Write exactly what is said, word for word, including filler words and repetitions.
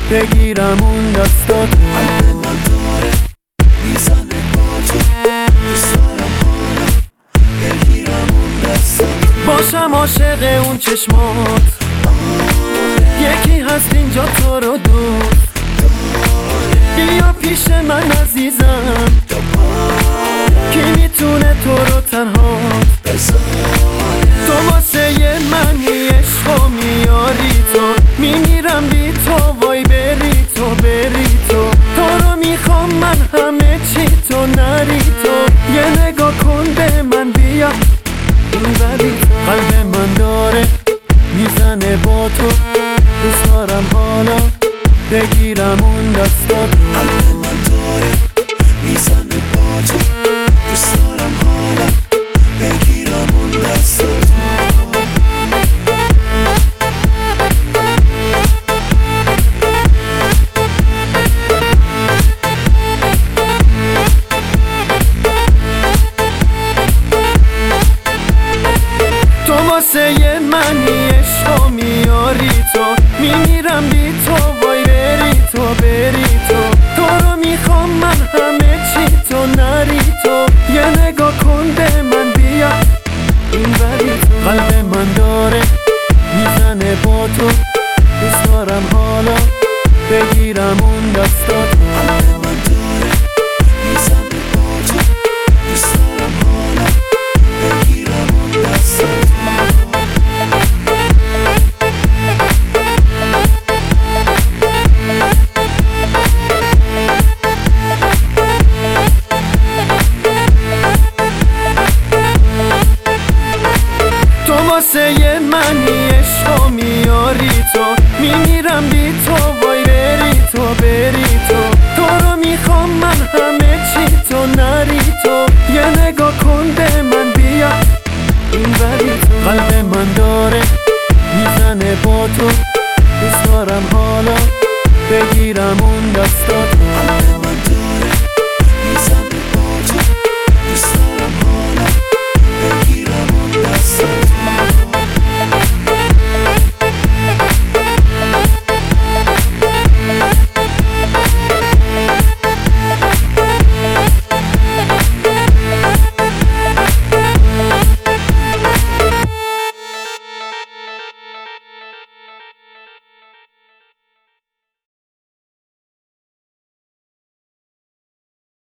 بگیرم اون دستات. قلب من داره میزنه با تو، دوست دارم حالا بگیرم اون دستات. باشم عاشق اون چشمات، یکی هست اینجا تو رو دوست. بیا پیش من عزیزم، کی میتونه تو رو تنها بذاره. تو واسه منی عشق و میاری تو، میمیرم بی تو وای بری تو بری تو. تو رو میخوام من همه چی تو نری تو. یه نگاه کن به من بیا اینوری تو. قلب من داره میزنه با تو، دوست دارم حالا بگیرم اون دستات. قلب من داره میزنه با تو، دوست دارم حالا بگیرم اون دستات. تو واسه منی عشق و میاری تو، میمیرم بی تو وای بری تو بری تو. تو رو میخوام من همه چی تو نری تو. یه نگاه کن به من بیا اینوری تو. قلب من داره میزنه با تو، دوست دارم حالا بگیرم اون دستات. قلب من داره میزنه با تو، دوست دارم حالا بگیرم اون دستات. تو واسه منی عشق و میاری تو،